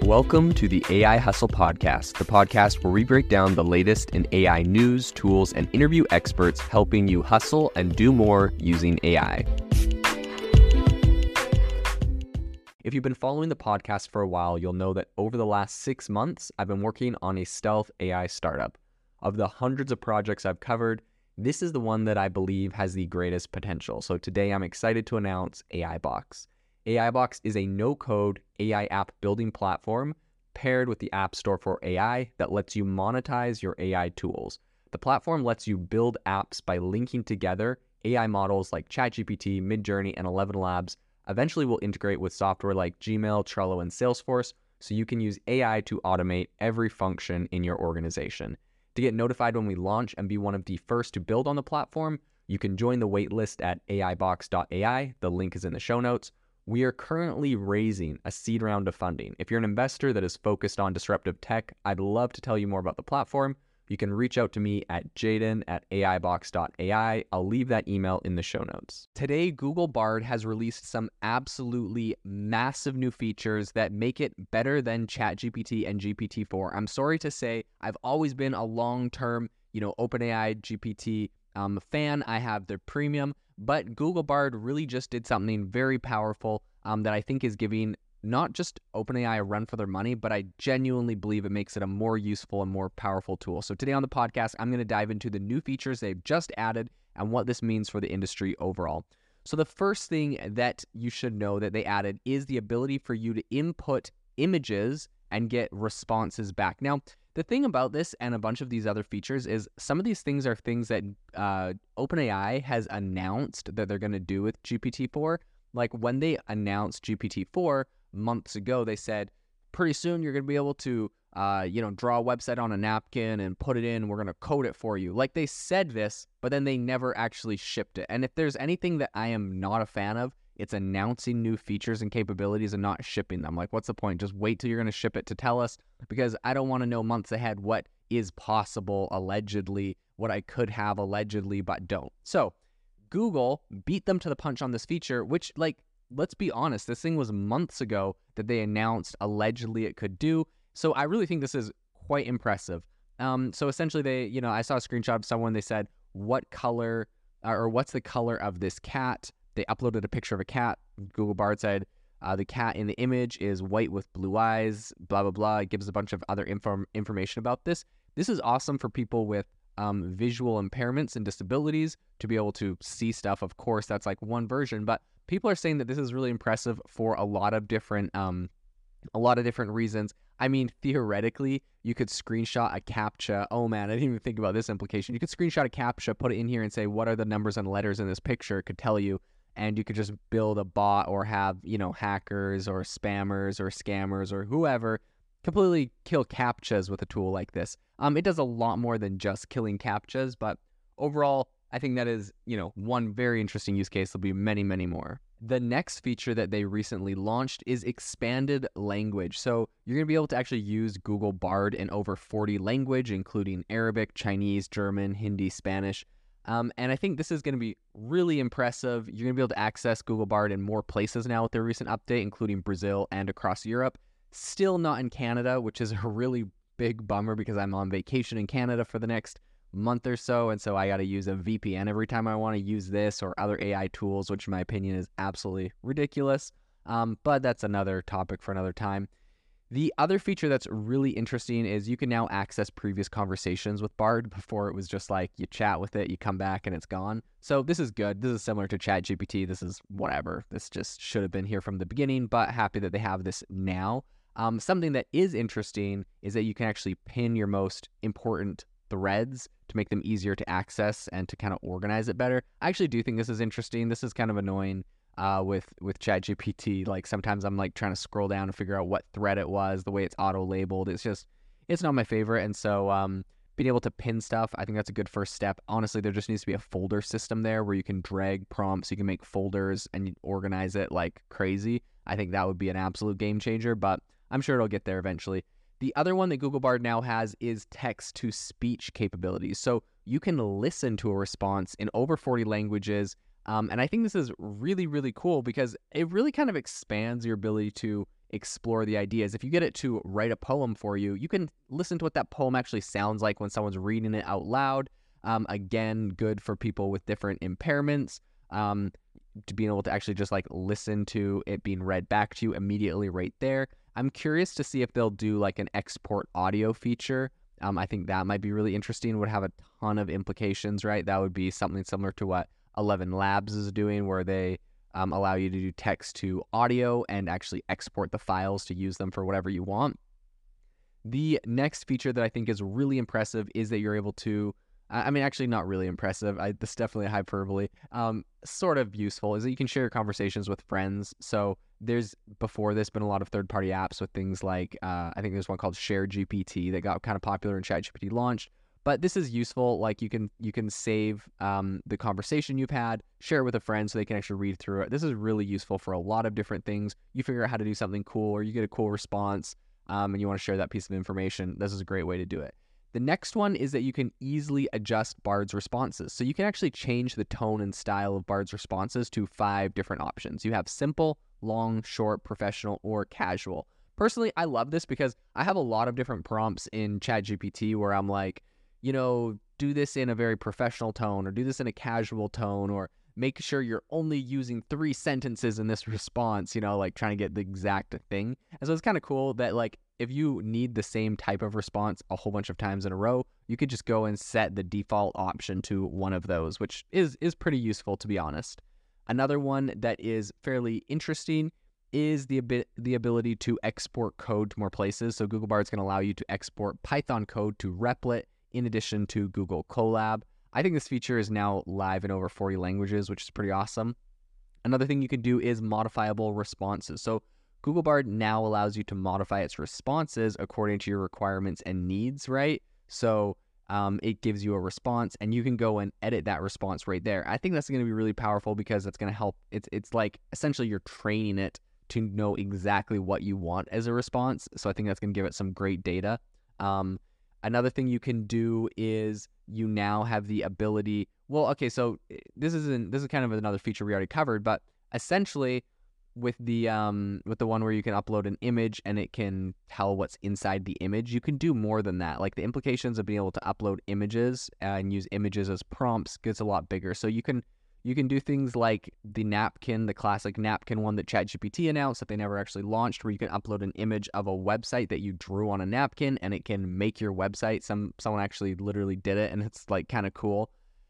Welcome to the AI Hustle Podcast, the podcast where we break down the latest in AI news, tools, and interview experts helping you hustle and do more using AI. If you've been following the podcast for a while, you'll know that over the last 6 months, I've been working on a stealth AI startup. Of the hundreds of projects I've covered, this is the one that I believe has the greatest potential. So today I'm excited to announce AIBox. AIBox is a no-code AI app building platform paired with the App Store for AI that lets you monetize your AI tools. The platform lets you build apps by linking together AI models like ChatGPT, Midjourney, and ElevenLabs. Eventually will integrate with software like Gmail, Trello, and Salesforce, so you can use AI to automate every function in your organization. To get notified when we launch and be one of the first to build on the platform, you can join the waitlist at aibox.ai. The link is in the show notes. We are currently raising a seed round of funding. If you're an investor that is focused on disruptive tech, I'd love to tell you more about the platform. You can reach out to me at jaden@aibox.ai. I'll leave that email in the show notes. Today, Google Bard has released some absolutely massive new features that make it better than ChatGPT and GPT-4. I'm sorry to say, I've always been a long-term, OpenAI GPT fan. I have their premium, but Google Bard really just did something very powerful that I think is giving not just OpenAI a run for their money, but I genuinely believe it makes it a more useful and more powerful tool. So today on the podcast, I'm going to dive into the new features they've just added and what this means for the industry overall. So the first thing that you should know that they added is the ability for you to input images and get responses back. Now, the thing about this and a bunch of these other features is some of these things are things that OpenAI has announced that they're going to do with GPT-4. Like when they announced GPT-4 months ago, they said, pretty soon you're going to be able to, draw a website on a napkin and put it in. We're going to code it for you. Like they said this, but then they never actually shipped it. And if there's anything that I am not a fan of, it's announcing new features and capabilities and not shipping them. Like, what's the point? Just wait till you're going to ship it to tell us, because I don't want to know months ahead what is possible, allegedly, what I could have allegedly, but don't. So Google beat them to the punch on this feature, which, let's be honest, this thing was months ago that they announced allegedly it could do. So I really think this is quite impressive. So essentially I saw a screenshot of someone, they said, what color or what's the color of this cat? They uploaded a picture of a cat. Google Bard said, the cat in the image is white with blue eyes, blah, blah, blah. It gives a bunch of other information about this. This is awesome for people with visual impairments and disabilities to be able to see stuff. Of course, that's like one version, but people are saying that this is really impressive for a lot of different reasons. I mean, theoretically, you could screenshot a CAPTCHA. Oh man, I didn't even think about this implication. You could screenshot a CAPTCHA, put it in here and say, what are the numbers and letters in this picture? It could tell you, and you could just build a bot or have, hackers or spammers or scammers or whoever completely kill CAPTCHAs with a tool like this. It does a lot more than just killing CAPTCHAs, but overall, I think that is, one very interesting use case. There'll be many, many more. The next feature that they recently launched is expanded language. So you're going to be able to actually use Google Bard in over 40 language, including Arabic, Chinese, German, Hindi, Spanish. And I think this is going to be really impressive. You're going to be able to access Google Bard in more places now with their recent update, including Brazil and across Europe. Still not in Canada, which is a really big bummer because I'm on vacation in Canada for the next month or so, and so I got to use a VPN every time I want to use this or other AI tools, which in my opinion is absolutely ridiculous. But that's another topic for another time. The other feature that's really interesting is you can now access previous conversations with Bard. Before it was just like you chat with it, you come back and it's gone. So this is good. This is similar to ChatGPT. This is whatever. This just should have been here from the beginning, but happy that they have this now. Something that is interesting is that you can actually pin your most important threads to make them easier to access and to kind of organize it better. I actually do think this is interesting. This is kind of annoying with ChatGPT. Like sometimes I'm like trying to scroll down and figure out what thread it was, the way it's auto-labeled. It's not my favorite. And so being able to pin stuff, I think that's a good first step. Honestly, there just needs to be a folder system there where you can drag prompts, you can make folders and organize it like crazy. I think that would be an absolute game changer, but I'm sure it'll get there eventually. The other one that Google Bard now has is text-to-speech capabilities. So you can listen to a response in over 40 languages. And I think this is really, really cool because it really kind of expands your ability to explore the ideas. If you get it to write a poem for you, you can listen to what that poem actually sounds like when someone's reading it out loud. Again, good for people with different impairments. To being able to actually just like listen to it being read back to you immediately right there. I'm curious to see if they'll do like an export audio feature. I think that might be really interesting. Would have a ton of implications, right? That would be something similar to what 11 Labs is doing, where they allow you to do text to audio and actually export the files to use them for whatever you want. The next feature that I think is really impressive is that you're able to, I mean, actually not really impressive. This is definitely hyperbole. Sort of useful is that you can share your conversations with friends. So there's before this been a lot of third-party apps with things like, I think there's one called ShareGPT that got kind of popular when ChatGPT launched. But this is useful. Like you can save the conversation you've had, share it with a friend so they can actually read through it. This is really useful for a lot of different things. You figure out how to do something cool, or you get a cool response, and you want to share that piece of information. This is a great way to do it. The next one is that you can easily adjust Bard's responses. So you can actually change the tone and style of Bard's responses to 5 different options. You have simple, long, short, professional, or casual. Personally, I love this because I have a lot of different prompts in ChatGPT where I'm like, do this in a very professional tone, or do this in a casual tone, or make sure you're only using 3 sentences in this response, like trying to get the exact thing. And so it's kind of cool that like, if you need the same type of response a whole bunch of times in a row, you could just go and set the default option to one of those, which is pretty useful, to be honest. Another one that is fairly interesting is the ability to export code to more places. So Google Bard's going to allow you to export Python code to Replit in addition to Google Colab. I think this feature is now live in over 40 languages, which is pretty awesome. Another thing you can do is modifiable responses. So Google Bard now allows you to modify its responses according to your requirements and needs, right? So it gives you a response, and you can go and edit that response right there. I think that's going to be really powerful because that's going to help. It's like essentially you're training it to know exactly what you want as a response. So I think that's going to give it some great data. Another thing you can do is you now have the ability. Well, okay, so this is kind of another feature we already covered, but essentially, with the one where you can upload an image and it can tell what's inside the image, you can do more than that. Like the implications of being able to upload images and use images as prompts gets a lot bigger. So you can do things like the napkin, the classic napkin one that ChatGPT announced that they never actually launched, where you can upload an image of a website that you drew on a napkin and it can make your website. Someone actually literally did it, and it's like kind of cool.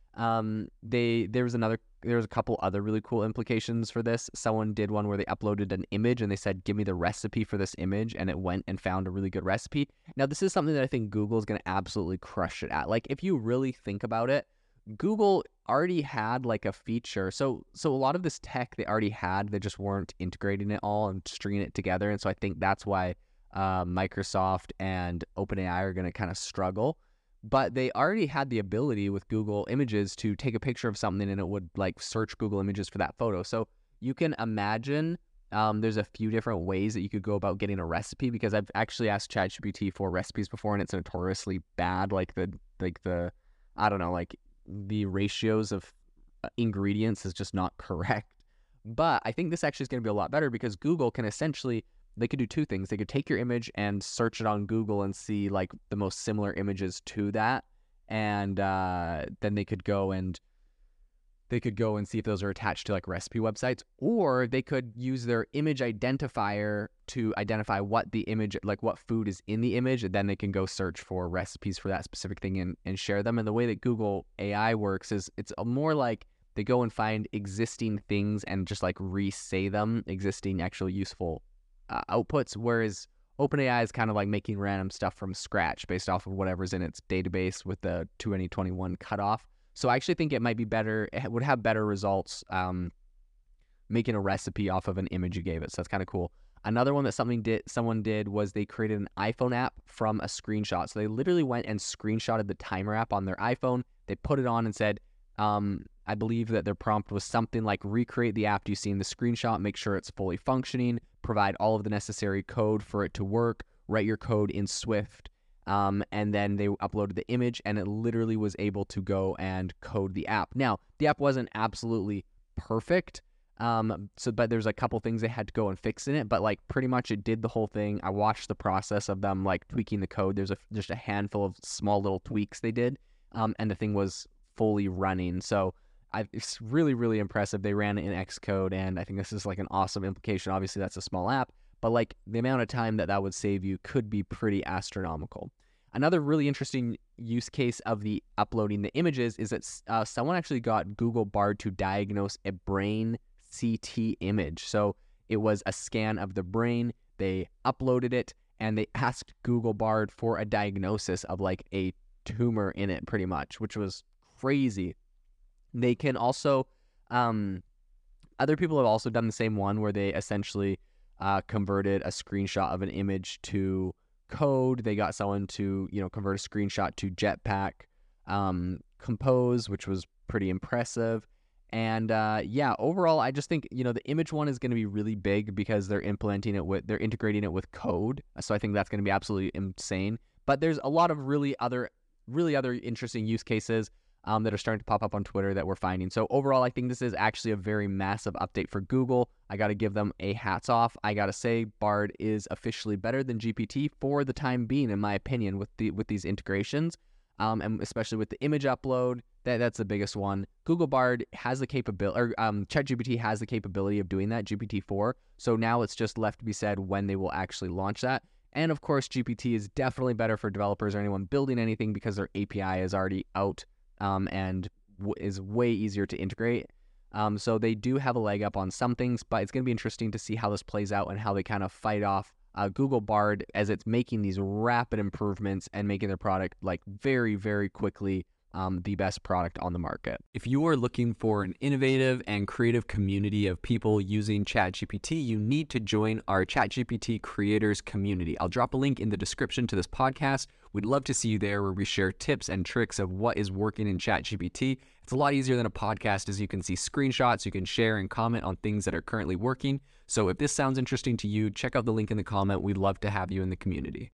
There was a couple other really cool implications for this. Someone did one where they uploaded an image and they said, give me the recipe for this image, and it went and found a really good recipe. Now, this is something that I think Google is going to absolutely crush it at. Like, if you really think about it, Google already had like a feature. So a lot of this tech they already had, they just weren't integrating it all and stringing it together. And so I think that's why Microsoft and OpenAI are going to kind of struggle. But they already had the ability with Google Images to take a picture of something and it would like search Google Images for that photo. So you can imagine there's a few different ways that you could go about getting a recipe, because I've actually asked ChatGPT for recipes before and it's notoriously bad. Like the I don't know, like the ratios of ingredients is just not correct. But I think this actually is going to be a lot better because Google can essentially, they could do 2 things. They could take your image and search it on Google and see like the most similar images to that. And then they could go and see if those are attached to like recipe websites, or they could use their image identifier to identify what the image, like what food is in the image. And then they can go search for recipes for that specific thing and share them. And the way that Google AI works is it's more like they go and find existing things and just like re-say them, existing actual useful outputs, whereas OpenAI is kind of like making random stuff from scratch based off of whatever's in its database with the 2021 cutoff. So I actually think it might be better. It would have better results making a recipe off of an image you gave it. So that's kind of cool. Another one that someone did was they created an iPhone app from a screenshot. So they literally went and screenshotted the timer app on their iPhone. They put it on and said, I believe that their prompt was something like recreate the app you see in the screenshot, make sure it's fully functioning, provide all of the necessary code for it to work, write your code in Swift. And then they uploaded the image and it literally was able to go and code the app. Now, the app wasn't absolutely perfect. But there's a couple things they had to go and fix in it, but like pretty much it did the whole thing. I watched the process of them like tweaking the code. There's just a handful of small little tweaks they did, and the thing was fully running. So it's really, really impressive. They ran it in Xcode, and I think this is like an awesome implication. Obviously, that's a small app, but like the amount of time that would save you could be pretty astronomical. Another really interesting use case of the uploading the images is that someone actually got Google Bard to diagnose a brain CT image. So it was a scan of the brain. They uploaded it and they asked Google Bard for a diagnosis of like a tumor in it, pretty much, which was crazy. They can also, other people have also done the same one where they essentially converted a screenshot of an image to code. They got someone to, convert a screenshot to Jetpack Compose, which was pretty impressive. And overall, I just think, the image one is going to be really big because they're integrating it with code. So I think that's going to be absolutely insane. But there's a lot of really other interesting use cases that are starting to pop up on Twitter that we're finding. So overall, I think this is actually a very massive update for Google. I got to give them a hats off. I got to say Bard is officially better than GPT for the time being, in my opinion, with these integrations, and especially with the image upload. That's the biggest one. Google Bard has the capability, or ChatGPT has the capability of doing that, GPT-4. So now it's just left to be said when they will actually launch that. And of course, GPT is definitely better for developers or anyone building anything because their API is already out and is way easier to integrate. So they do have a leg up on some things, but it's going to be interesting to see how this plays out and how they kind of fight off Google Bard as it's making these rapid improvements and making their product like very, very quickly the best product on the market. If you are looking for an innovative and creative community of people using ChatGPT, you need to join our ChatGPT creators community. I'll drop a link in the description to this podcast. We'd love to see you there, where we share tips and tricks of what is working in ChatGPT. It's a lot easier than a podcast, as you can see screenshots, you can share and comment on things that are currently working. So if this sounds interesting to you, check out the link in the comment. We'd love to have you in the community.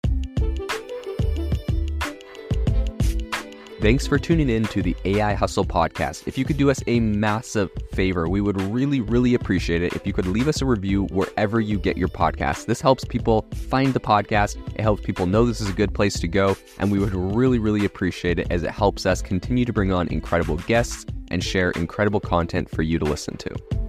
Thanks for tuning in to the AI Hustle podcast. If you could do us a massive favor, we would really, really appreciate it if you could leave us a review wherever you get your podcasts. This helps people find the podcast. It helps people know this is a good place to go. And we would really, really appreciate it, as it helps us continue to bring on incredible guests and share incredible content for you to listen to.